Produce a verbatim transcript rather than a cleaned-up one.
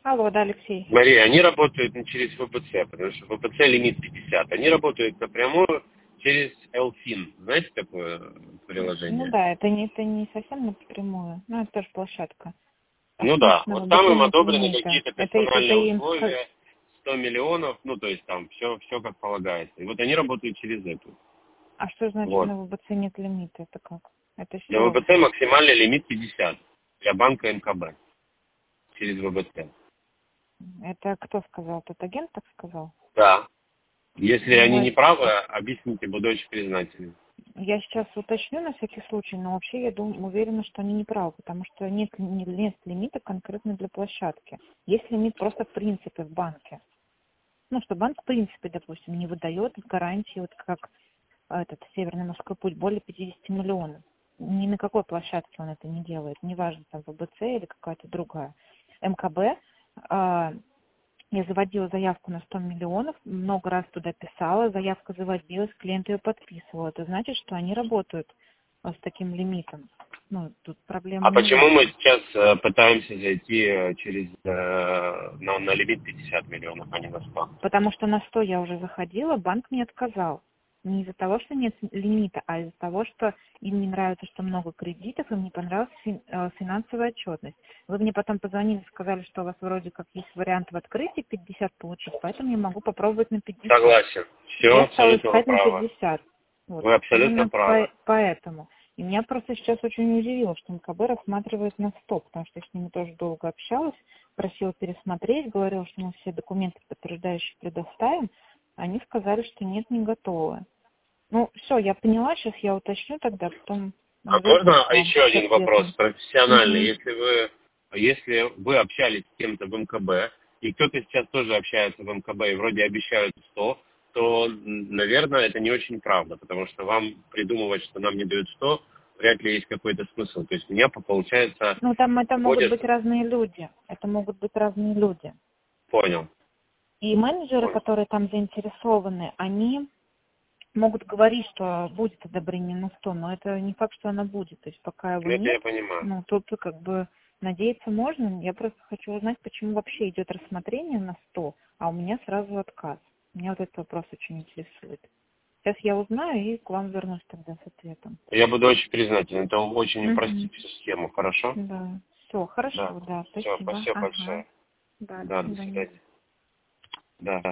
Алло, да, Алексей. Мария, они работают не через ВБЦ, потому что ВБЦ лимит пятьдесят. Они работают напрямую через Элфин. Знаете такое Ну приложение? да, это не, это не совсем напрямую, но это тоже площадка. А Ну да, смысла вот ВБЦ там им нет одобрены лимита. какие-то Это, это персональные им ска- условия, сто миллионов, ну то есть там все, все как полагается. И вот они работают через эту. А что значит Вот. на ВБЦ нет лимита? Это как? Это с Для чего ВБЦ взято? максимальный лимит пятьдесят. Для банка МКБ. Через ВБЦ. Это кто сказал? Тот агент так сказал? Да. Если Ну, они не это- правы, объясните, буду очень признателен. я сейчас уточню на всякий случай, но вообще я думаю, уверена, что они не правы, потому что нет, не- нет лимита конкретно для площадки. Есть лимит просто в принципе в банке. Ну, что банк в принципе, допустим, не выдает гарантии, вот как этот Северный морской путь, более пятьдесят миллионов. Ни на какой площадке он это не делает, неважно, там ВБЦ или какая-то другая. МКБ, а, я заводила заявку на сто миллионов, много раз туда писала, заявка заводилась, клиент ее подписывал. Это значит, что они работают а, с таким лимитом. Ну, тут проблема А не в почему мы этом. сейчас э, пытаемся зайти э, через э, на, на лимит пятьдесят миллионов, а не на сто? Потому что на сто я уже заходила, банк мне отказал. Не из-за того, что нет лимита, а из-за того, что им не нравится, что много кредитов, им не понравилась фин- э, финансовая отчетность. Вы мне потом позвонили, сказали, что у вас вроде как есть вариант в открытии пятьдесят получить, поэтому я могу попробовать на пятьдесят. Согласен. Все Я стала абсолютно вы искать на правы. пятьдесят. Вот. Вы абсолютно Именно правы. по- поэтому. И меня просто сейчас очень удивило, что МКБ рассматривает на сто, потому что я с ними тоже долго общалась, просила пересмотреть, говорила, что мы все документы подтверждающие предоставим. Они сказали, что нет, не готовы. Ну, все, я поняла, сейчас я уточню тогда, потом А обязательно можно к вам еще с один вопрос ответом. профессиональный? Угу. Если вы, если вы общались с кем-то в МКБ, и кто-то сейчас тоже общается в МКБ и вроде обещают сто, то, м, наверное, это не очень правда, потому что вам придумывать, что нам не дают сто, вряд ли есть какой-то смысл. То есть меня, получается, Ну, там это могут вводят... быть разные люди. Это могут быть разные люди. Понял. И менеджеры, Понял. которые там заинтересованы, они могут говорить, что будет одобрение на сто, но это не факт, что оно будет. То есть пока его Это нет, я понимаю. ну, тут как бы надеяться можно. Я просто хочу узнать, почему вообще идет рассмотрение на сто, а у меня сразу отказ. Меня вот этот вопрос очень интересует. Сейчас я узнаю и к вам вернусь тогда с ответом. Я буду очень признателен. Это очень Угу. упростит всю схему, хорошо? Да. Все, Да. хорошо, да, Все, спасибо. спасибо Ага. большое. Да, до Да, до свидания. свидания. Да.